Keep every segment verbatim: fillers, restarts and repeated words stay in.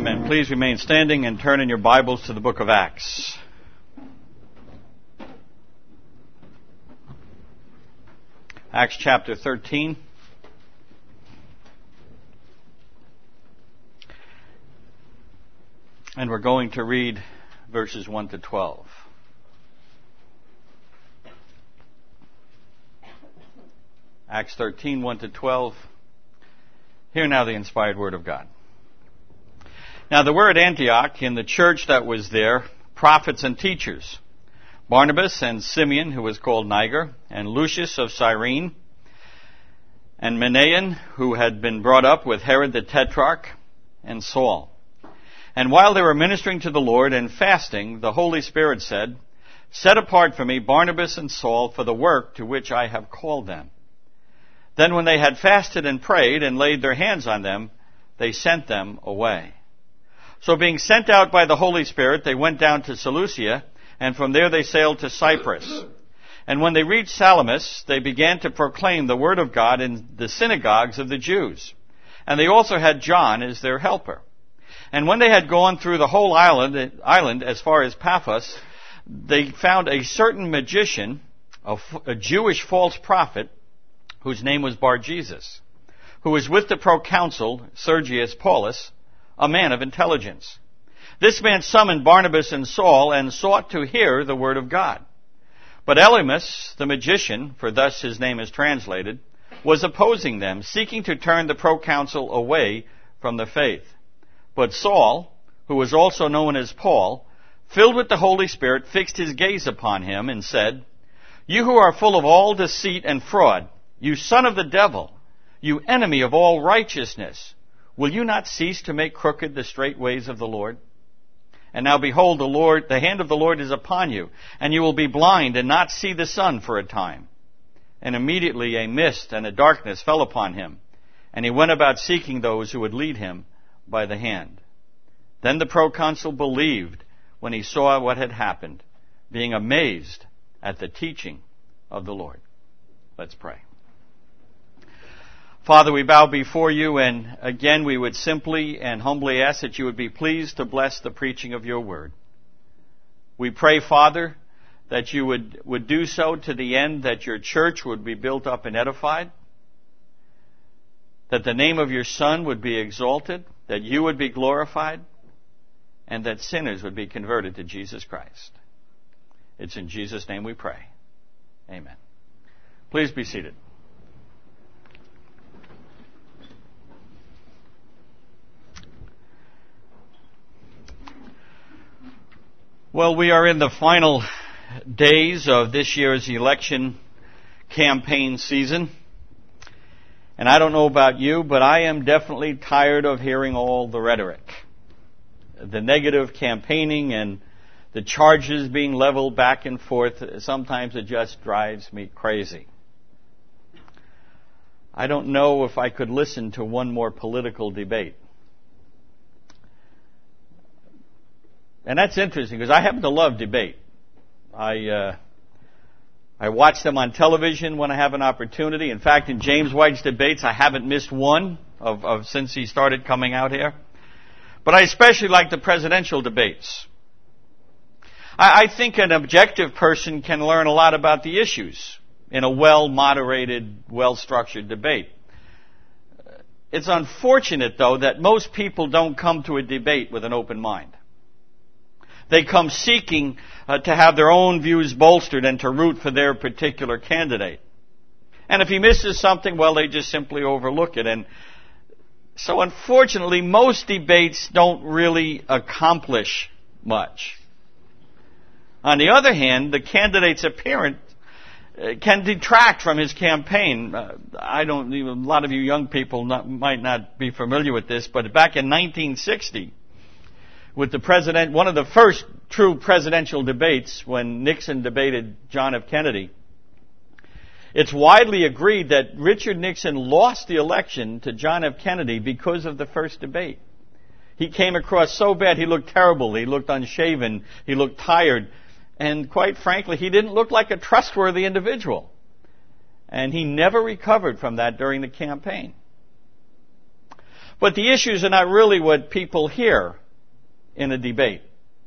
Amen. Please remain standing and turn in your Bibles to the book of Acts. Acts chapter thirteen. And we're going to read verses one to twelve. Acts thirteen, one to twelve. Hear now the inspired word of God. Now there were at Antioch, in the church that was there, prophets and teachers, Barnabas and Simeon, who was called Niger, and Lucius of Cyrene, and Manaen, who had been brought up with Herod the Tetrarch, and Saul. And while they were ministering to the Lord and fasting, the Holy Spirit said, "Set apart for me Barnabas and Saul for the work to which I have called them." Then when they had fasted and prayed and laid their hands on them, they sent them away. So being sent out by the Holy Spirit, they went down to Seleucia, and from there they sailed to Cyprus. And when they reached Salamis, they began to proclaim the word of God in the synagogues of the Jews. And they also had John as their helper. And when they had gone through the whole island, island as far as Paphos, they found a certain magician, a, a Jewish false prophet, whose name was Bar-Jesus, who was with the proconsul Sergius Paulus, a man of intelligence. This man summoned Barnabas and Saul and sought to hear the word of God. But Elymas, the magician, for thus his name is translated, was opposing them, seeking to turn the proconsul away from the faith. But Saul, who was also known as Paul, filled with the Holy Spirit, fixed his gaze upon him and said, "You who are full of all deceit and fraud, you son of the devil, you enemy of all righteousness, will you not cease to make crooked the straight ways of the Lord? And now behold, the Lord, the hand of the Lord is upon you, and you will be blind and not see the sun for a time." And immediately a mist and a darkness fell upon him, and he went about seeking those who would lead him by the hand. Then the proconsul believed when he saw what had happened, being amazed at the teaching of the Lord. Let's pray. Father, we bow before you, and again we would simply and humbly ask that you would be pleased to bless the preaching of your word. We pray, Father, that you would, would do so to the end that your church would be built up and edified, that the name of your Son would be exalted, that you would be glorified, and that sinners would be converted to Jesus Christ. It's in Jesus' name we pray. Amen. Please be seated. Well, we are in the final days of this year's election campaign season. And I don't know about you, but I am definitely tired of hearing all the rhetoric. The negative campaigning and the charges being leveled back and forth. Sometimes it just drives me crazy. I don't know if I could listen to one more political debate. And that's interesting because I happen to love debate. I uh, I watch them on television when I have an opportunity. In fact, in James White's debates, I haven't missed one of, of since he started coming out here. But I especially like the presidential debates. I, I think an objective person can learn a lot about the issues in a well-moderated, well-structured debate. It's unfortunate, though, that most people don't come to a debate with an open mind. They come seeking uh, to have their own views bolstered and to root for their particular candidate. And if he misses something, well, they just simply overlook it. And so, unfortunately, most debates don't really accomplish much. On the other hand, the candidate's appearance uh, can detract from his campaign. Uh, I don't. A lot of you young people not, might not be familiar with this, but back in nineteen sixty. With the president, one of the first true presidential debates when Nixon debated John F. Kennedy, it's widely agreed that Richard Nixon lost the election to John F. Kennedy because of the first debate. He came across so bad, he looked terrible, he looked unshaven, he looked tired, and quite frankly, he didn't look like a trustworthy individual. And he never recovered from that during the campaign. But the issues are not really what people hear in a debate.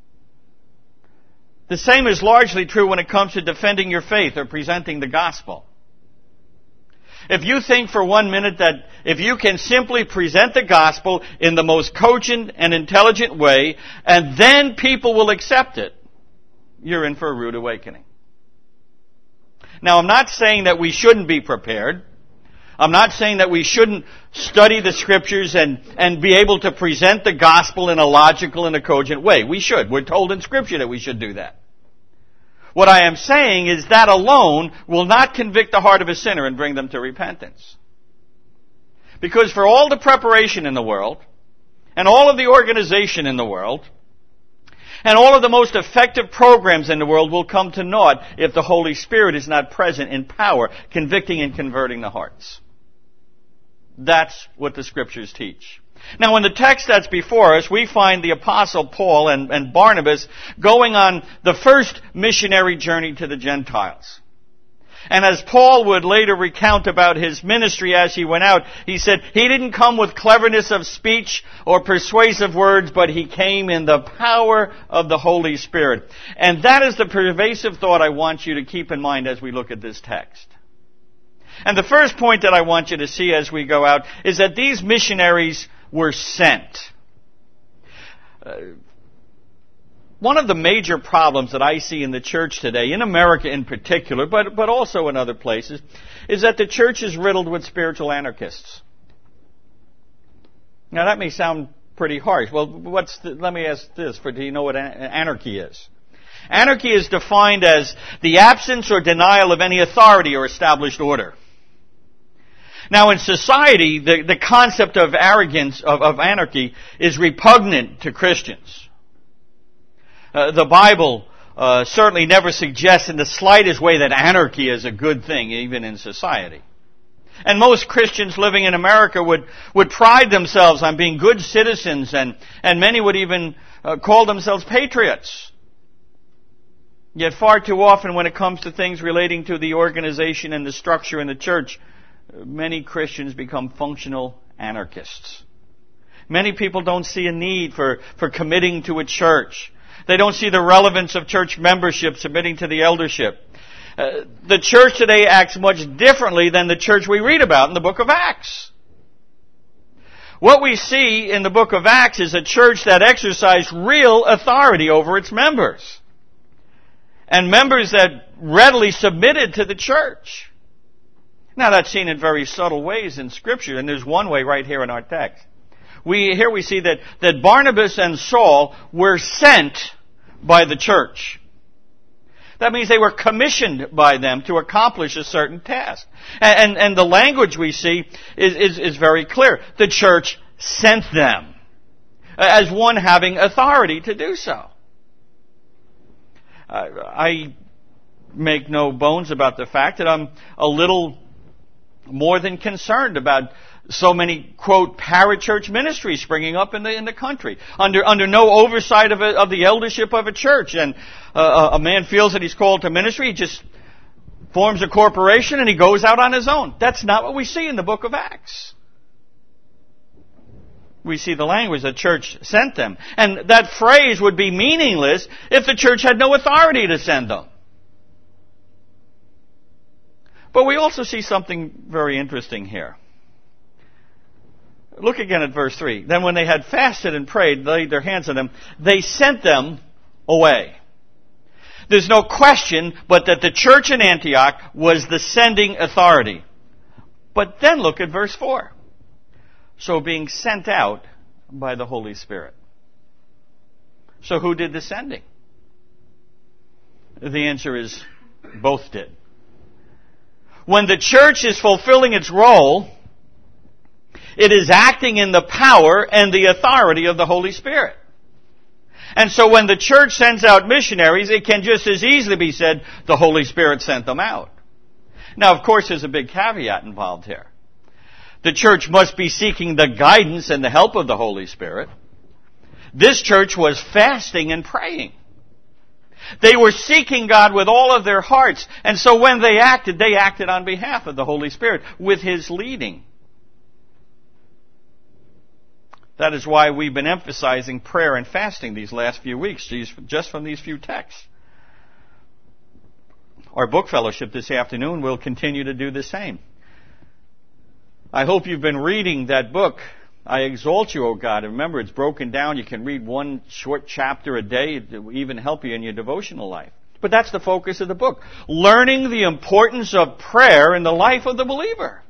The same is largely true when it comes to defending your faith or presenting the gospel. If you think for one minute that if you can simply present the gospel in the most cogent and intelligent way, and then people will accept it, you're in for a rude awakening. Now, I'm not saying that we shouldn't be prepared. I'm not saying that we shouldn't study the Scriptures and, and be able to present the gospel in a logical and a cogent way. We should. We're told in Scripture that we should do that. What I am saying is that alone will not convict the heart of a sinner and bring them to repentance. Because for all the preparation in the world, and all of the organization in the world, and all of the most effective programs in the world will come to naught if the Holy Spirit is not present in power, convicting and converting the hearts. That's what the Scriptures teach. Now, in the text that's before us, we find the Apostle Paul and, and Barnabas going on the first missionary journey to the Gentiles. And as Paul would later recount about his ministry as he went out, he said, he didn't come with cleverness of speech or persuasive words, but he came in the power of the Holy Spirit. And that is the pervasive thought I want you to keep in mind as we look at this text. And the first point that I want you to see as we go out is that these missionaries were sent. Uh, one of the major problems that I see in the church today, in America in particular, but, but also in other places, is that the church is riddled with spiritual anarchists. Now that may sound pretty harsh. Well, what's the, let me ask this, for do you know what an- anarchy is? Anarchy is defined as the absence or denial of any authority or established order. Now, in society, the, the concept of arrogance, of, of anarchy, is repugnant to Christians. Uh, the Bible uh, certainly never suggests in the slightest way that anarchy is a good thing, even in society. And most Christians living in America would, would pride themselves on being good citizens, and, and many would even uh, call themselves patriots. Yet far too often when it comes to things relating to the organization and the structure in the church, many Christians become functional anarchists. Many people don't see a need for, for committing to a church. They don't see the relevance of church membership, submitting to the eldership. Uh, the church today acts much differently than the church we read about in the book of Acts. What we see in the book of Acts is a church that exercised real authority over its members. And members that readily submitted to the church. Now that's seen in very subtle ways in Scripture, and there's one way right here in our text. We, here we see that, that Barnabas and Saul were sent by the church. That means they were commissioned by them to accomplish a certain task. And, and, and the language we see is, is, is very clear. The church sent them as one having authority to do so. Uh, I make no bones about the fact that I'm a little more than concerned about so many, quote, parachurch ministries springing up in the in the country under under no oversight of a, of the eldership of a church. And uh, a man feels that he's called to ministry, he just forms a corporation and he goes out on his own. That's not what we see in the book of Acts. We see the language, the church sent them. And that phrase would be meaningless if the church had no authority to send them. But we also see something very interesting here. Look again at verse three. Then when they had fasted and prayed, laid their hands on them, they sent them away. There's no question but that the church in Antioch was the sending authority. But then look at verse four. So being sent out by the Holy Spirit. So who did the sending? The answer is both did. When the church is fulfilling its role, it is acting in the power and the authority of the Holy Spirit. And so when the church sends out missionaries, it can just as easily be said the Holy Spirit sent them out. Now, of course, there's a big caveat involved here. The church must be seeking the guidance and the help of the Holy Spirit. This church was fasting and praying. They were seeking God with all of their hearts. And so when they acted, they acted on behalf of the Holy Spirit with His leading. That is why we've been emphasizing prayer and fasting these last few weeks, just from these few texts. Our book fellowship this afternoon will continue to do the same. I hope you've been reading that book, I Exalt You, O God. And remember, it's broken down. You can read one short chapter a day. It will even help you in your devotional life. But that's the focus of the book. Learning the importance of prayer in the life of the believer.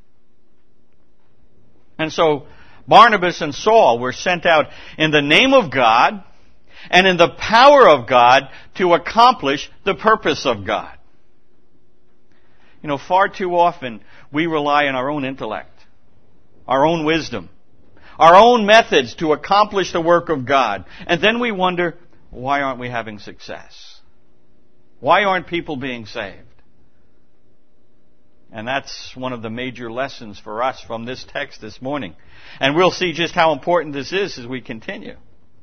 And so, Barnabas and Saul were sent out in the name of God and in the power of God to accomplish the purpose of God. You know, far too often we rely on our own intellect, our own wisdom, our own methods to accomplish the work of God. And then we wonder, why aren't we having success? Why aren't people being saved? And that's one of the major lessons for us from this text this morning. And we'll see just how important this is as we continue.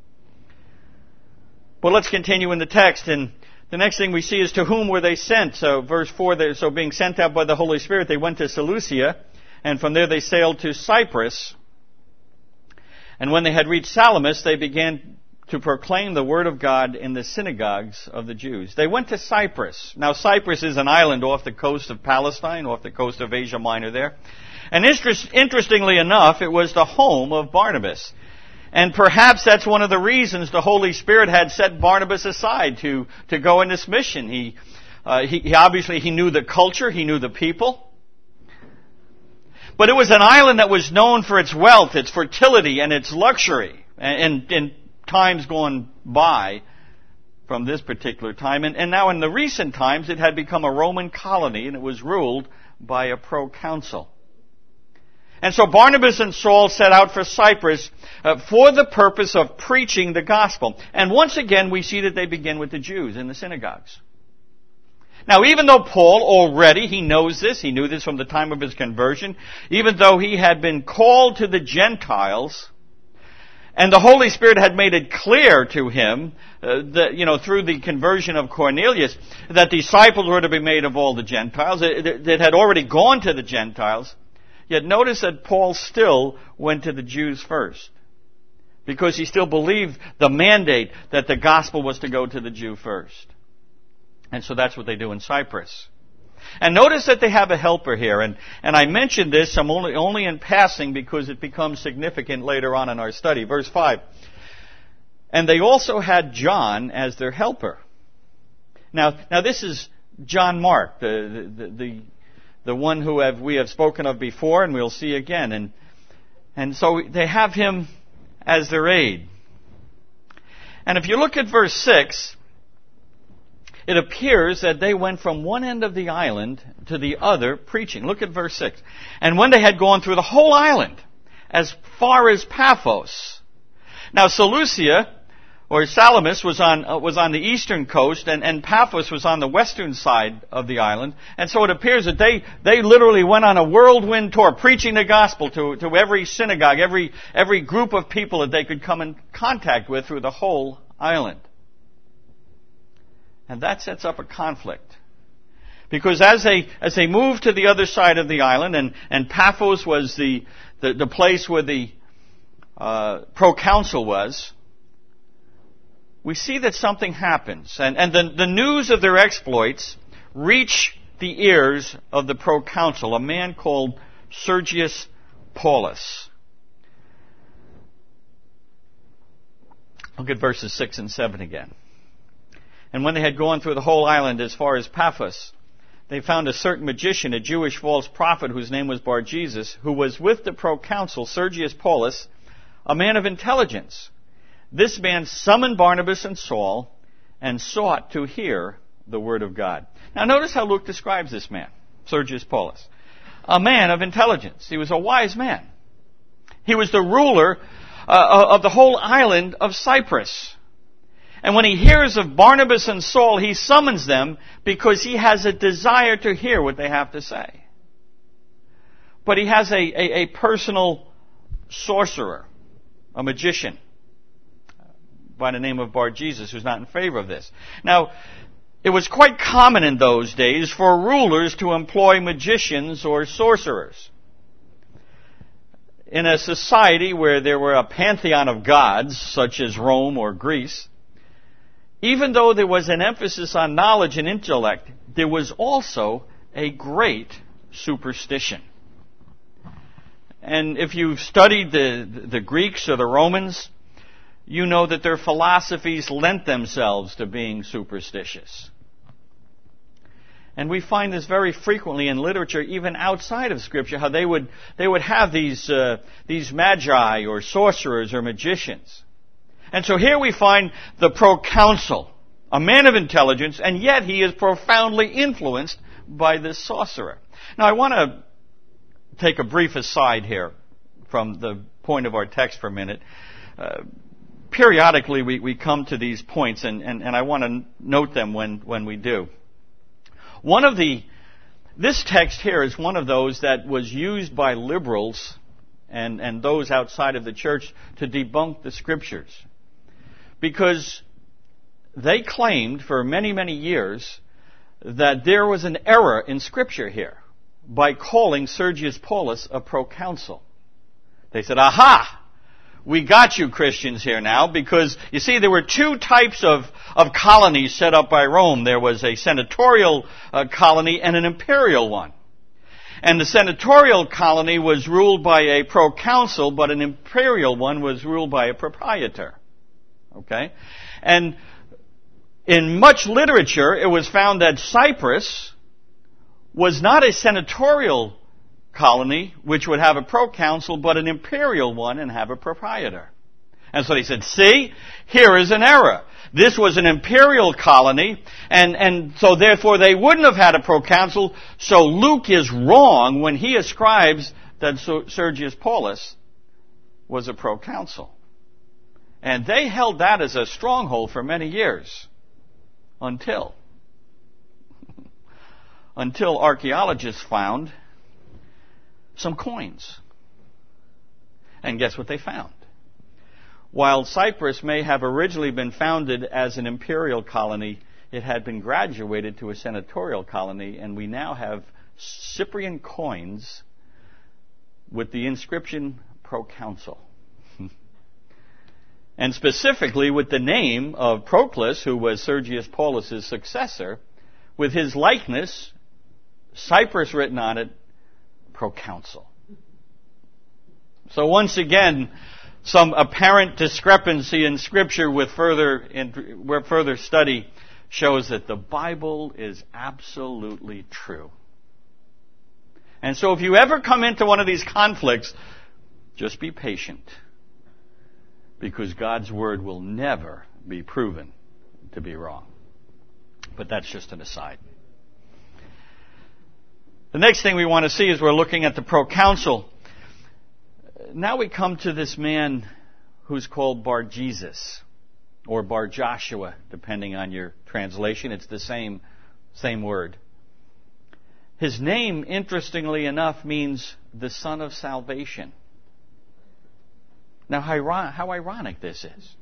Well, let's continue in the text. And the next thing we see is, to whom were they sent? So verse four, so being sent out by the Holy Spirit, they went to Seleucia, and from there they sailed to Cyprus. And when they had reached Salamis, they began to proclaim the word of God in the synagogues of the Jews. They went to Cyprus. Now, Cyprus is an island off the coast of Palestine, off the coast of Asia Minor there. And interest, interestingly enough, it was the home of Barnabas. And perhaps that's one of the reasons the Holy Spirit had set Barnabas aside to, to go in this mission. He, uh, he, he obviously he knew the culture, he knew the people. But it was an island that was known for its wealth, its fertility, and its luxury. And in times gone by from this particular time. And, and now in the recent times, it had become a Roman colony, and it was ruled by a proconsul. And so Barnabas and Saul set out for Cyprus uh, for the purpose of preaching the gospel. And once again, we see that they begin with the Jews in the synagogues. Now, even though Paul already, he knows this, he knew this from the time of his conversion, even though he had been called to the Gentiles, and the Holy Spirit had made it clear to him, uh, that, you know, through the conversion of Cornelius, that disciples were to be made of all the Gentiles. It, it, it had already gone to the Gentiles. Yet notice that Paul still went to the Jews first, because he still believed the mandate that the gospel was to go to the Jew first. And so that's what they do in Cyprus. And notice that they have a helper here. And, and I mentioned this, I'm only, only in passing because it becomes significant later on in our study. Verse five. And they also had John as their helper. Now, now this is John Mark, the, the, the, the one who have, we have spoken of before, and we'll see again. And, and so they have him as their aide. And if you look at verse six, it appears that they went from one end of the island to the other preaching. Look at verse six. And when they had gone through the whole island, as far as Paphos. Now Seleucia, or Salamis, was on uh, was on the eastern coast, and, and Paphos was on the western side of the island. And so it appears that they, they literally went on a whirlwind tour, preaching the gospel to, to every synagogue, every, every group of people that they could come in contact with through the whole island. And that sets up a conflict. Because as they as they moved to the other side of the island, and, and Paphos was the, the, the place where the uh, proconsul was, we see that something happens. And, and the, the news of their exploits reach the ears of the proconsul, a man called Sergius Paulus. Look at verses six and seven again. And when they had gone through the whole island as far as Paphos, they found a certain magician, a Jewish false prophet whose name was Bar-Jesus, who was with the proconsul Sergius Paulus, a man of intelligence. This man summoned Barnabas and Saul and sought to hear the word of God. Now notice how Luke describes this man, Sergius Paulus. A man of intelligence. He was a wise man. He was the ruler uh, of the whole island of Cyprus. And when he hears of Barnabas and Saul, he summons them because he has a desire to hear what they have to say. But he has a, a, a personal sorcerer, a magician, by the name of Bar-Jesus, who's not in favor of this. Now, it was quite common in those days for rulers to employ magicians or sorcerers. in a society where there were a pantheon of gods, such as Rome or Greece, even though there was an emphasis on knowledge and intellect, there was also a great superstition. And if you've studied the, the Greeks or the Romans, you know that their philosophies lent themselves to being superstitious. And we find this very frequently in literature, even outside of Scripture, how they would they would have these uh, these magi or sorcerers or magicians. And so here we find the proconsul, a man of intelligence, and yet he is profoundly influenced by this sorcerer. Now I want to take a brief aside here from the point of our text for a minute. Uh, periodically we, we come to these points, and, and, and I want to note them when, when we do. One of the, this text here is one of those that was used by liberals and, and those outside of the church to debunk the Scriptures. Because they claimed for many, many years that there was an error in Scripture here by calling Sergius Paulus a proconsul. They said, aha! We got you Christians here now, because, you see, there were two types of, of colonies set up by Rome. There was a senatorial uh, colony and an imperial one. And the senatorial colony was ruled by a proconsul, but an imperial one was ruled by a propraetor. Okay? And in much literature, it was found that Cyprus was not a senatorial colony, which would have a proconsul, but an imperial one and have a propraetor. And so they said, see, here is an error. This was an imperial colony, and, and so therefore they wouldn't have had a proconsul, so Luke is wrong when he ascribes that Sergius Paulus was a proconsul. And they held that as a stronghold for many years, until, until archaeologists found some coins. And guess what they found? While Cyprus may have originally been founded as an imperial colony, it had been graduated to a senatorial colony, and we now have Cyprian coins with the inscription proconsul. And specifically with the name of Proclus, who was Sergius Paulus' successor, with his likeness, Cyprus written on it, proconsul. So once again, some apparent discrepancy in Scripture with further in, where further study shows that the Bible is absolutely true. And so if you ever come into one of these conflicts, just be patient, because God's Word will never be proven to be wrong. But that's just an aside. The next thing we want to see is we're looking at the proconsul. Now we come to this man who's called Bar Jesus, or Bar Joshua, depending on your translation. It's the same, same word. His name, interestingly enough, means the son of salvation. Now, how ironic this is.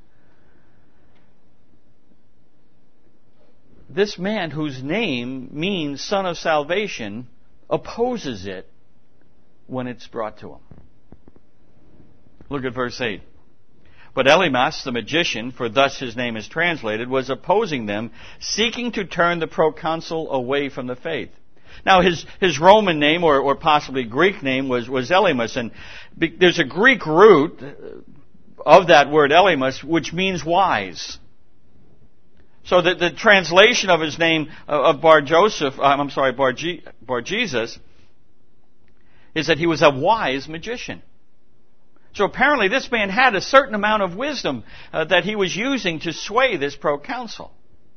This man whose name means son of salvation opposes it when it's brought to him. Look at verse eight. But Elymas, the magician, for thus his name is translated, was opposing them, seeking to turn the proconsul away from the faith. Now, his, his Roman name, or, or possibly Greek name, was, was Elymas, and be, there's a Greek root of that word Elymas, which means wise. So the, the translation of his name, uh, of Bar Joseph, uh, I'm sorry, Bar, G, Bar Jesus, is that he was a wise magician. So apparently this man had a certain amount of wisdom uh, that he was using to sway this proconsul.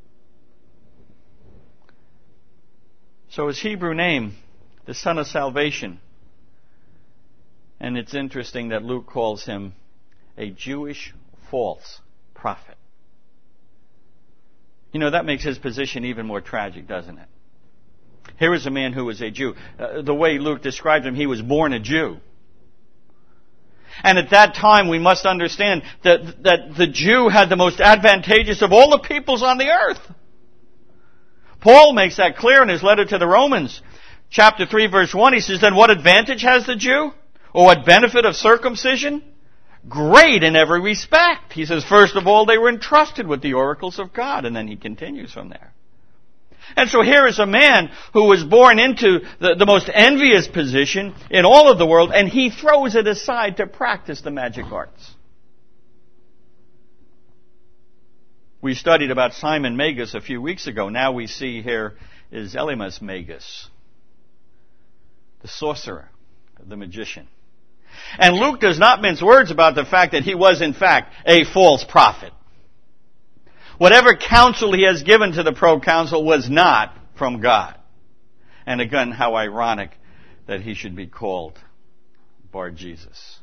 So his Hebrew name, the son of salvation. And it's interesting that Luke calls him a Jewish false prophet. You know, that makes his position even more tragic, doesn't it? Here is a man who was a Jew. Uh, the way Luke describes him, he was born a Jew. And at that time, we must understand that, that the Jew had the most advantageous of all the peoples on the earth. Paul makes that clear in his letter to the Romans. Chapter three, verse one, he says, then what advantage has the Jew? Or what benefit of circumcision? Great in every respect. He says, first of all, they were entrusted with the oracles of God. And then he continues from there. And so here is a man who was born into the, the most envious position in all of the world, and he throws it aside to practice the magic arts. We studied about Simon Magus a few weeks ago. Now we see here is Elymas Magus, the sorcerer, the magician. And Luke does not mince words about the fact that he was in fact a false prophet. Whatever counsel he has given to the proconsul was not from God. And again, how ironic that he should be called Bar Jesus.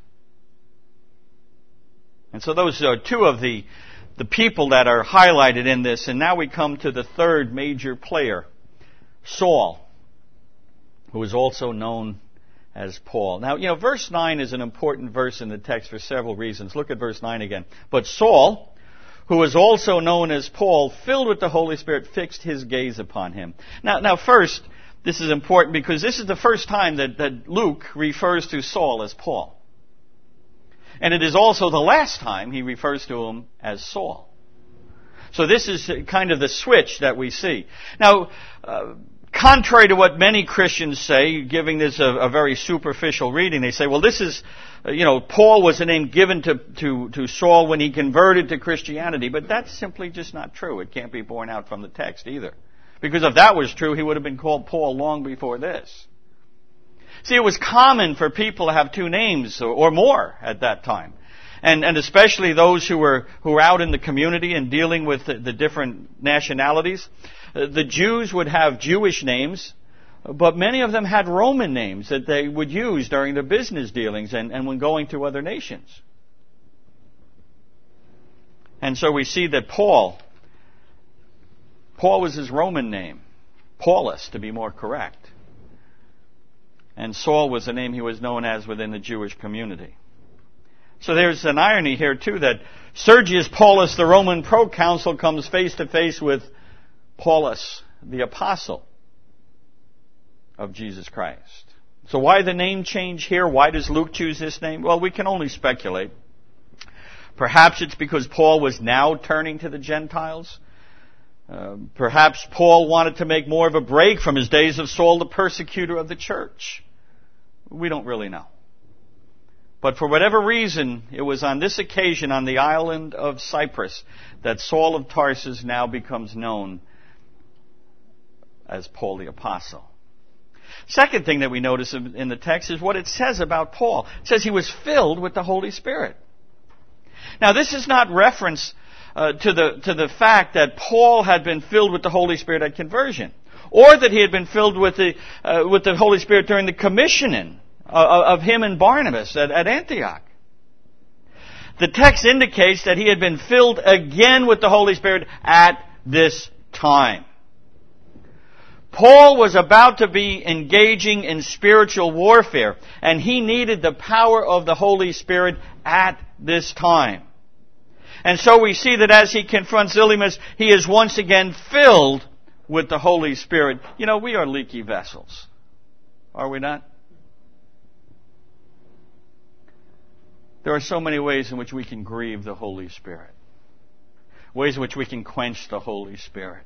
And so those are two of the, the people that are highlighted in this. And now we come to the third major player, Saul, who is also known as Paul. Now, you know, verse nine is an important verse in the text for several reasons. Look at verse nine again. But Saul, who is also known as Paul, filled with the Holy Spirit, fixed his gaze upon him. Now, now first, this is important because this is the first time that, that Luke refers to Saul as Paul. And it is also the last time he refers to him as Saul. So this is kind of the switch that we see. Now, uh, contrary to what many Christians say, giving this a, a very superficial reading, they say, well, this is, uh, you know, Paul was a name given to, to, to Saul when he converted to Christianity. But that's simply just not true. It can't be borne out from the text either. Because if that was true, he would have been called Paul long before this. See, it was common for people to have two names or, or more at that time. And, and especially those who were, who were out in the community and dealing with the, the different nationalities. The Jews would have Jewish names, but many of them had Roman names that they would use during their business dealings and, and when going to other nations. And so we see that Paul, Paul was his Roman name, Paulus to be more correct. And Saul was the name he was known as within the Jewish community. So there's an irony here too that Sergius Paulus, the Roman proconsul, comes face to face with Paulus, the apostle of Jesus Christ. So why the name change here? Why does Luke choose this name? Well, we can only speculate. Perhaps it's because Paul was now turning to the Gentiles. Uh, perhaps Paul wanted to make more of a break from his days of Saul, the persecutor of the church. We don't really know. But for whatever reason, it was on this occasion on the island of Cyprus that Saul of Tarsus now becomes known as Paul the Apostle. Second thing that we notice in the text is what it says about Paul. It says he was filled with the Holy Spirit. Now, this is not reference uh, to the to the fact that Paul had been filled with the Holy Spirit at conversion, or that he had been filled with the uh, with the Holy Spirit during the commissioning of, of him and Barnabas at, at Antioch. The text indicates that he had been filled again with the Holy Spirit at this time. Paul was about to be engaging in spiritual warfare, and he needed the power of the Holy Spirit at this time. And so we see that as he confronts Elymas, he is once again filled with the Holy Spirit. You know, we are leaky vessels, are we not? There are so many ways in which we can grieve the Holy Spirit, ways in which we can quench the Holy Spirit.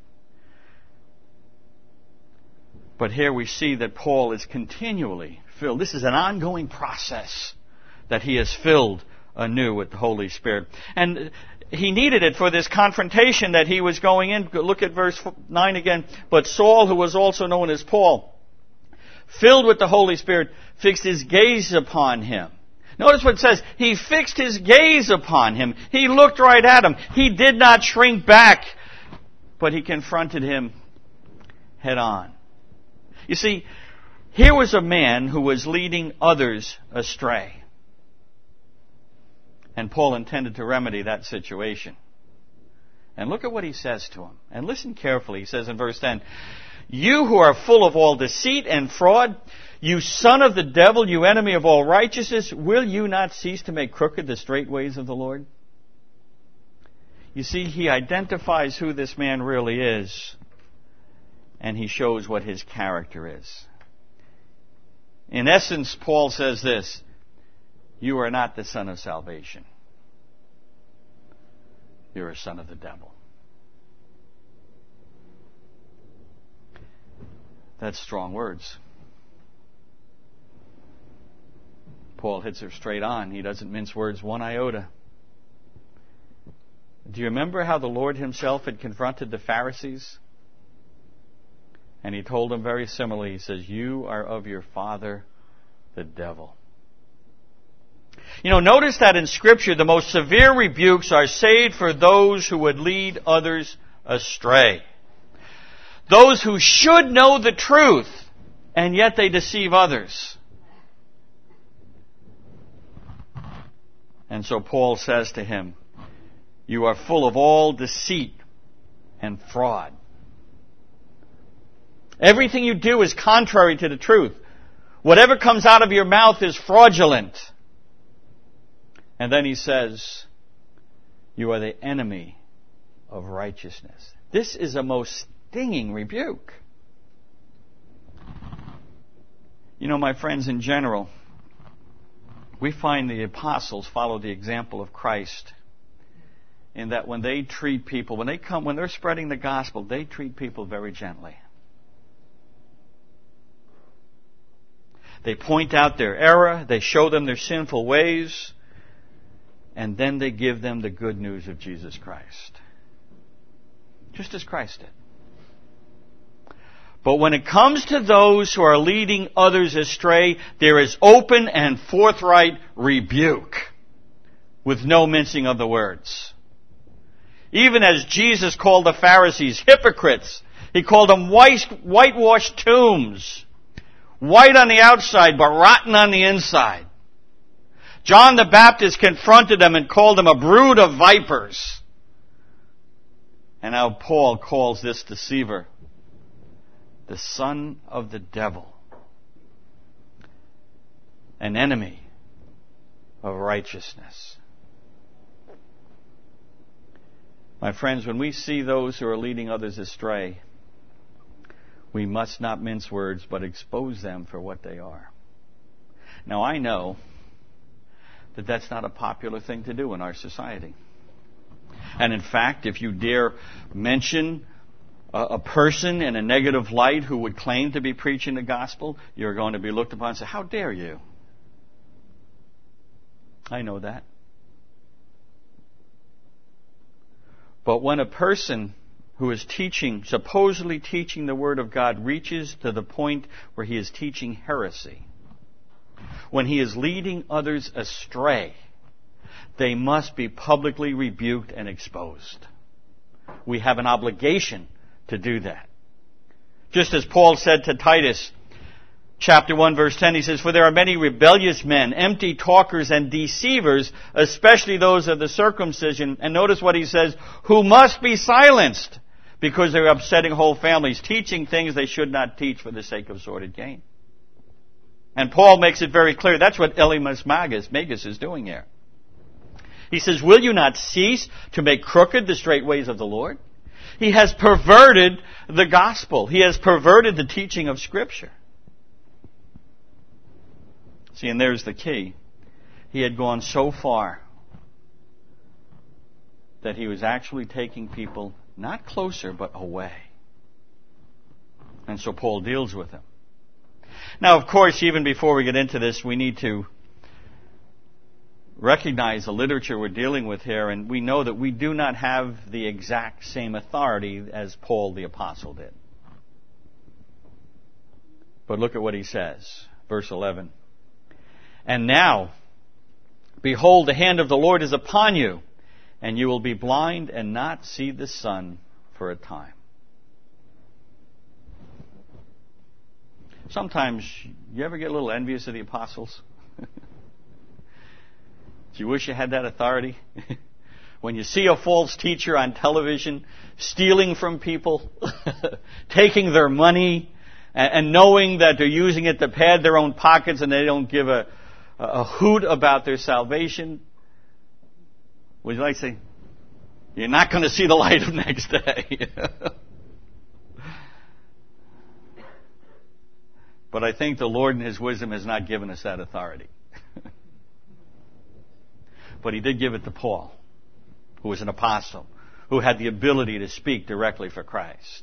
But here we see that Paul is continually filled. This is an ongoing process that he is filled anew with the Holy Spirit. And he needed it for this confrontation that he was going in. Look at verse nine again. But Saul, who was also known as Paul, filled with the Holy Spirit, fixed his gaze upon him. Notice what it says. He fixed his gaze upon him. He looked right at him. He did not shrink back, but he confronted him head on. You see, here was a man who was leading others astray. And Paul intended to remedy that situation. And look at what he says to him. And listen carefully. He says in verse ten, "You who are full of all deceit and fraud, you son of the devil, you enemy of all righteousness, will you not cease to make crooked the straight ways of the Lord?" You see, he identifies who this man really is. And he shows what his character is. In essence, Paul says this: you are not the son of salvation. You're a son of the devil. That's strong words. Paul hits her straight on. He doesn't mince words one iota. Do you remember how the Lord himself had confronted the Pharisees? And he told them very similarly. He says, you are of your father, the devil. You know, notice that in Scripture, the most severe rebukes are saved for those who would lead others astray. Those who should know the truth, and yet they deceive others. And so Paul says to him, you are full of all deceit and fraud. Everything you do is contrary to the truth. Whatever comes out of your mouth is fraudulent. And then he says, you are the enemy of righteousness. This is a most stinging rebuke. You know, my friends, in general, we find the apostles follow the example of Christ in that when they treat people, when they come, when they're spreading the gospel, they treat people very gently. They point out their error, they show them their sinful ways, and then they give them the good news of Jesus Christ. Just as Christ did. But when it comes to those who are leading others astray, there is open and forthright rebuke with no mincing of the words. Even as Jesus called the Pharisees hypocrites, he called them white, whitewashed tombs, white on the outside but rotten on the inside. John the Baptist confronted them and called them a brood of vipers. And now Paul calls this deceiver the son of the devil, an enemy of righteousness. My friends, when we see those who are leading others astray, we must not mince words, but expose them for what they are. Now, I know that that's not a popular thing to do in our society. And in fact, if you dare mention a person in a negative light who would claim to be preaching the gospel, you're going to be looked upon and say, how dare you? I know that. But when a person who is teaching, supposedly teaching the Word of God, reaches to the point where he is teaching heresy, when he is leading others astray, they must be publicly rebuked and exposed. We have an obligation to do that. Just as Paul said to Titus, chapter one, verse ten, he says, for there are many rebellious men, empty talkers and deceivers, especially those of the circumcision. And notice what he says, who must be silenced because they're upsetting whole families, teaching things they should not teach for the sake of sordid gain. And Paul makes it very clear. That's what Elymas Magus, Magus is doing here. He says, will you not cease to make crooked the straight ways of the Lord? He has perverted the gospel. He has perverted the teaching of Scripture. See, and there's the key. He had gone so far that he was actually taking people not closer, but away. And so Paul deals with him. Now, of course, even before we get into this, we need to recognize the literature we're dealing with here, and we know that we do not have the exact same authority as Paul the Apostle did. But look at what he says. Verse eleven. And now, behold, the hand of the Lord is upon you, and you will be blind and not see the sun for a time. Sometimes, you ever get a little envious of the apostles? Do you wish you had that authority? When you see a false teacher on television stealing from people, taking their money, and knowing that they're using it to pad their own pockets and they don't give a, a hoot about their salvation, would you like to say, you're not going to see the light of next day? But I think the Lord in His wisdom has not given us that authority. but he did give it to Paul, who was an apostle, who had the ability to speak directly for Christ.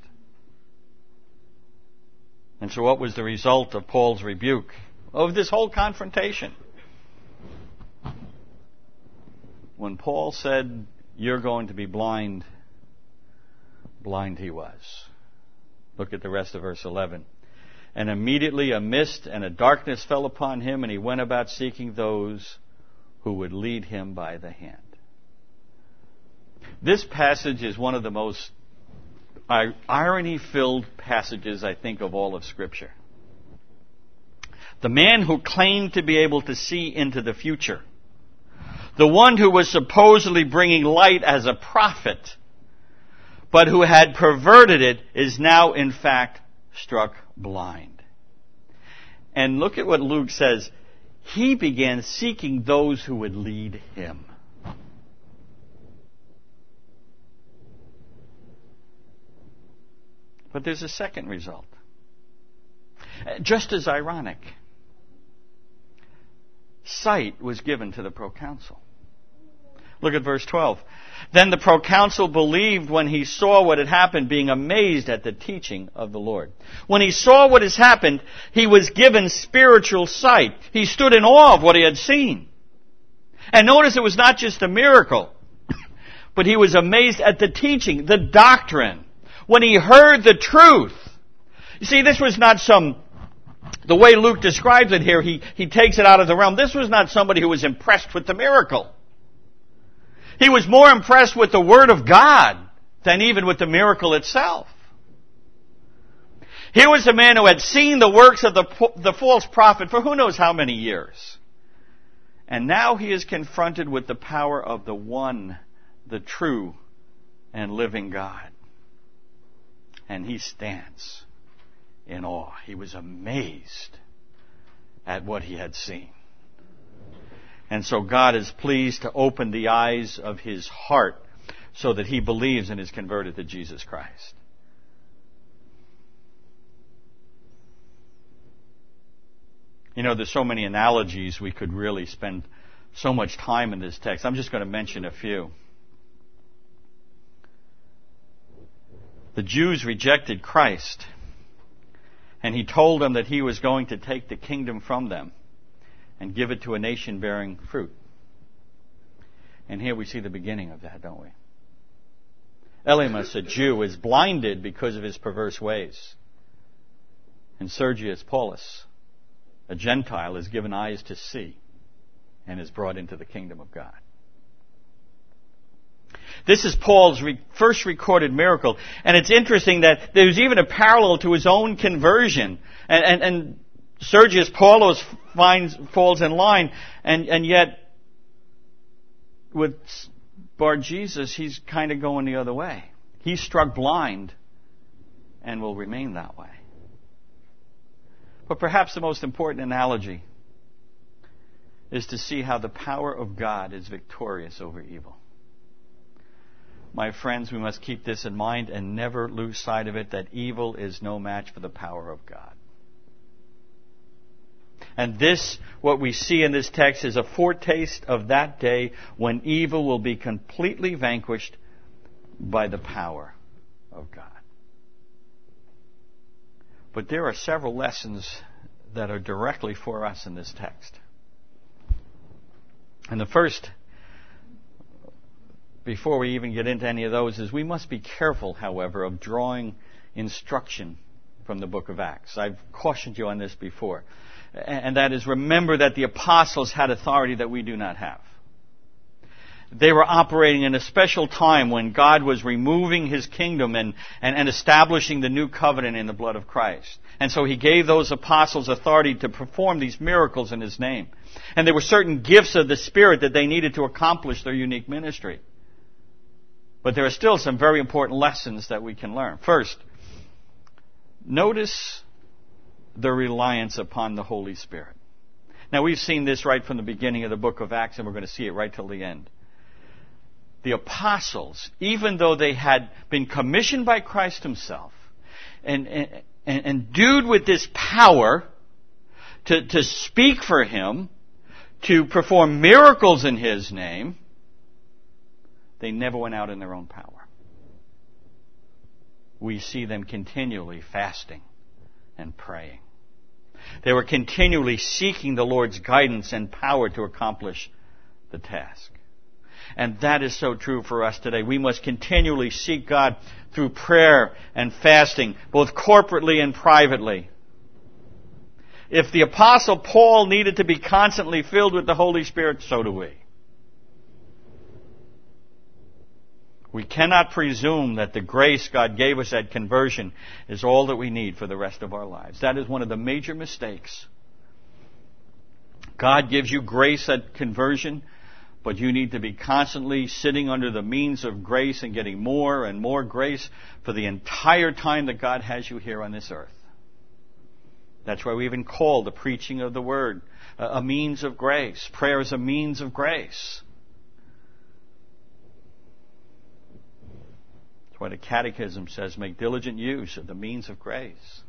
And so what was the result of Paul's rebuke of this whole confrontation? When Paul said, "You're going to be blind," blind he was. Look at the rest of verse eleven. "And immediately a mist and a darkness fell upon him, and he went about seeking those who would lead him by the hand." This passage is one of the most irony-filled passages, I think, of all of Scripture. The man who claimed to be able to see into the future, the one who was supposedly bringing light as a prophet, but who had perverted it, is now in fact struck blind. And look at what Luke says. He began seeking those who would lead him. But there's a second result. Just as ironic. Sight was given to the proconsul. Look at verse twelve. "Then the proconsul believed when he saw what had happened, being amazed at the teaching of the Lord." When he saw what has happened, he was given spiritual sight. He stood in awe of what he had seen. And notice it was not just a miracle, but he was amazed at the teaching, the doctrine. When he heard the truth. You see, this was not some, the way Luke describes it here, he, he takes it out of the realm. This was not somebody who was impressed with the miracle. He was more impressed with the Word of God than even with the miracle itself. Here was a man who had seen the works of the, the false prophet for who knows how many years. And now he is confronted with the power of the one, the true and living God. And he stands in awe. He was amazed at what he had seen. And so God is pleased to open the eyes of his heart so that he believes and is converted to Jesus Christ. You know, there's so many analogies we could really spend so much time in this text. I'm just going to mention a few. The Jews rejected Christ, and he told them that he was going to take the kingdom from them and give it to a nation bearing fruit. And here we see the beginning of that, don't we? Elymas, a Jew, is blinded because of his perverse ways. And Sergius Paulus, a Gentile, is given eyes to see and is brought into the kingdom of God. This is Paul's re- first recorded miracle. And it's interesting that there's even a parallel to his own conversion. And, and, and Sergius Paulus finds, falls in line. And, and yet, with Bar Jesus, he's kind of going the other way. He's struck blind and will remain that way. But perhaps the most important analogy is to see how the power of God is victorious over evil. My friends, we must keep this in mind and never lose sight of it, that evil is no match for the power of God. And this, what we see in this text, is a foretaste of that day when evil will be completely vanquished by the power of God. But there are several lessons that are directly for us in this text. And the first, before we even get into any of those, is we must be careful, however, of drawing instruction from the book of Acts. I've cautioned you on this before. And that is, remember that the apostles had authority that we do not have. They were operating in a special time when God was removing his kingdom and, and, and establishing the new covenant in the blood of Christ. And so he gave those apostles authority to perform these miracles in his name. And there were certain gifts of the Spirit that they needed to accomplish their unique ministry. But there are still some very important lessons that we can learn. First, notice the reliance upon the Holy Spirit. Now, we've seen this right from the beginning of the book of Acts, and we're going to see it right till the end. The apostles, even though they had been commissioned by Christ himself and, and, and endued with this power to, to speak for him, to perform miracles in His name, they never went out in their own power. We see them continually fasting and praying. They were continually seeking the Lord's guidance and power to accomplish the task. And that is so true for us today. We must continually seek God through prayer and fasting, both corporately and privately. If the Apostle Paul needed to be constantly filled with the Holy Spirit, so do we. We cannot presume that the grace God gave us at conversion is all that we need for the rest of our lives. That is one of the major mistakes. God gives you grace at conversion, but you need to be constantly sitting under the means of grace and getting more and more grace for the entire time that God has you here on this earth. That's why we even call the preaching of the Word a means of grace. Prayer is a means of grace. That's why the Catechism says, make diligent use of the means of grace.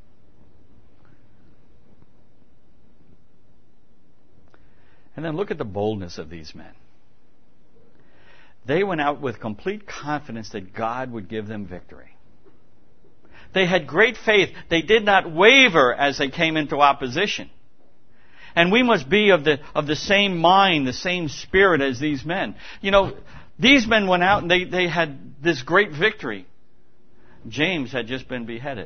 And then look at the boldness of these men. They went out with complete confidence that God would give them victory. They had great faith. They did not waver as they came into opposition. And we must be of the of the same mind, the same spirit as these men. You know, these men went out and they, they had this great victory. James had just been beheaded.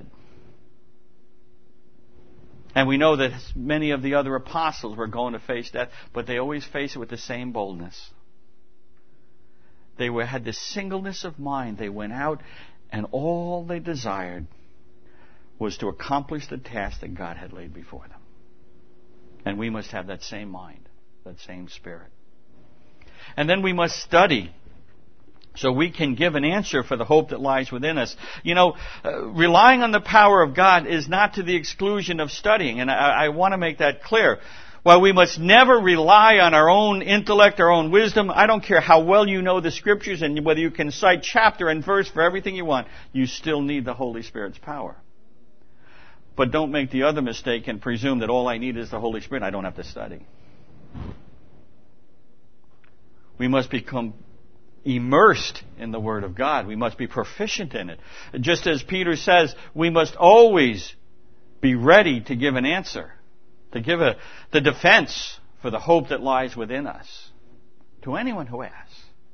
And we know that many of the other apostles were going to face death, but they always face it with the same boldness. They were, had this singleness of mind. They went out and all they desired was to accomplish the task that God had laid before them. And we must have that same mind, that same spirit. And then we must study so we can give an answer for the hope that lies within us. You know, uh, relying on the power of God is not to the exclusion of studying. And I, I want to make that clear. While we must never rely on our own intellect, our own wisdom, I don't care how well you know the Scriptures and whether you can cite chapter and verse for everything you want, you still need the Holy Spirit's power. But don't make the other mistake and presume that all I need is the Holy Spirit. I don't have to study. We must become immersed in the Word of God. We must be proficient in it. Just as Peter says, we must always be ready to give an answer, to give a, the defense for the hope that lies within us to anyone who asks.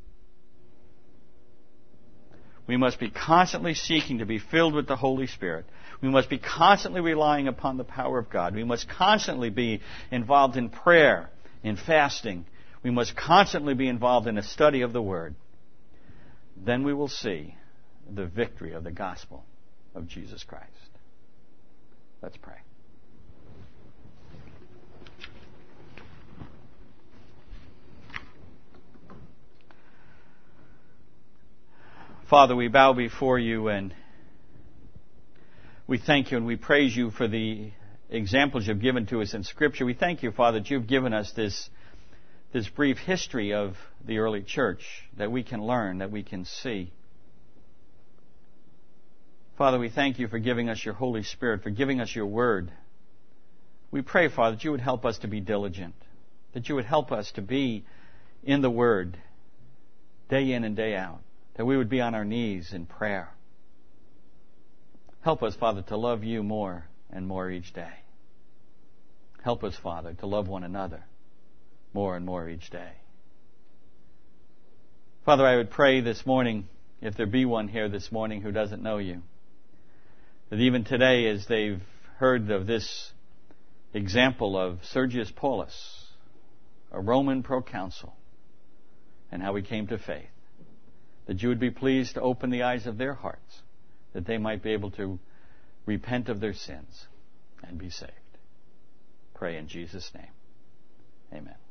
We must be constantly seeking to be filled with the Holy Spirit. We must be constantly relying upon the power of God. We must constantly be involved in prayer, in fasting. We must constantly be involved in a study of the Word. Then we will see the victory of the gospel of Jesus Christ. Let's pray. Father, we bow before you and we thank you and we praise you for the examples you've given to us in Scripture. We thank you, Father, that you've given us this, this brief history of the early church that we can learn, that we can see. Father, we thank you for giving us your Holy Spirit, for giving us your Word. We pray, Father, that you would help us to be diligent, that you would help us to be in the Word day in and day out, that we would be on our knees in prayer. Help us, Father, to love you more and more each day. Help us, Father, to love one another more and more each day. Father, I would pray this morning, if there be one here this morning who doesn't know you, that even today as they've heard of this example of Sergius Paulus, a Roman proconsul, and how he came to faith, that you would be pleased to open the eyes of their hearts, that they might be able to repent of their sins and be saved. Pray in Jesus' name. Amen.